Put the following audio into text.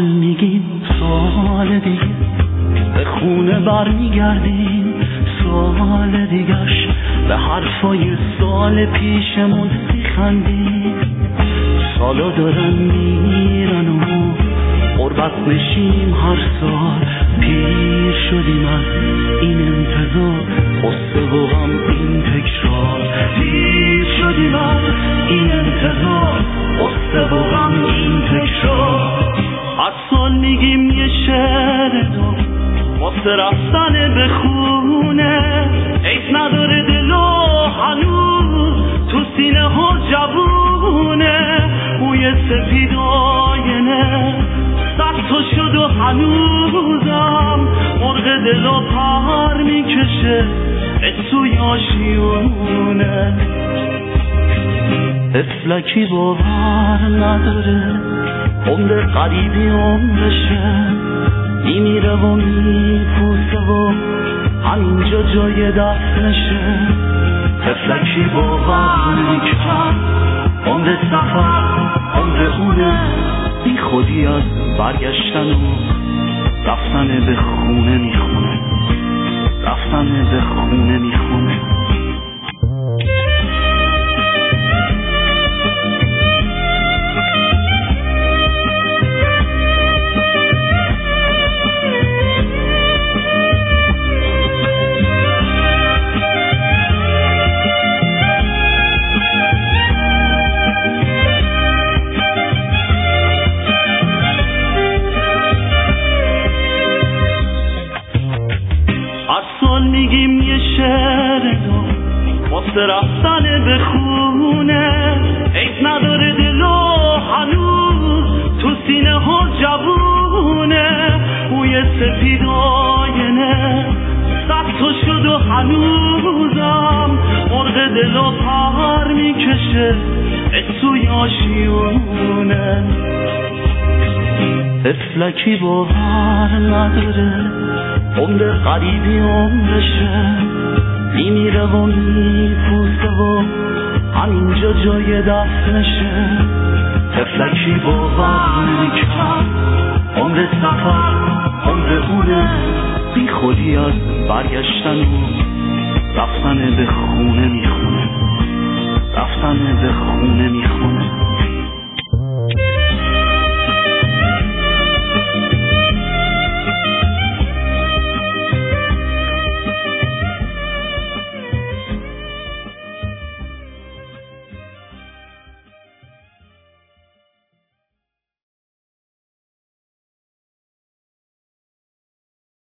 میگیم سال دیگه به خونه برمیگردیم، سال دیگش به حرفای سال پیشمون میخندیم. سالا دارن میرن و غربت نشیم هر سال، پیر شدیم از این انتظار، قصه و غم این تکرار. پیر شدیم از این انتظار، قصه و غم این تکرار. هر سال میگیم یه شعر دو واسه رفتن به خونه، عیب نداره دل و هنوز تو سینه ها جوونه. بوی سپید آینه صد تا شد و هنوزم مرغ دل و پر میکشه به سوی آشیونه. طفلکی باور نداره عمر قریبی عمرشه، میمیره و میپوسه و همینجا جای دفنشه. طفلکی باور نمیکرد عمر سفر عمر اونه، بی خودی از برگشتن و رفتن به خونه میخونه، رفتن به خونه میخونه. میگیم یه شعر دو واسه رفتن به خونه، عیب نداره دل و هنوز تو سینه ها جوونه. بوی سپید آینه صد تا شد و هنوزم مرغ دل و پر میکشه به سوی آشیونه. طفلکی باور نداره عمر قریبی عمرشه، میمیره و میپوسه و همینجا جای دفنشه. طفلکی باور نمیکرد عمر سفر عمر اونه، بی خودی از برگشتن و رفتن به خونه میخونه، رفتن به خونه میخونه.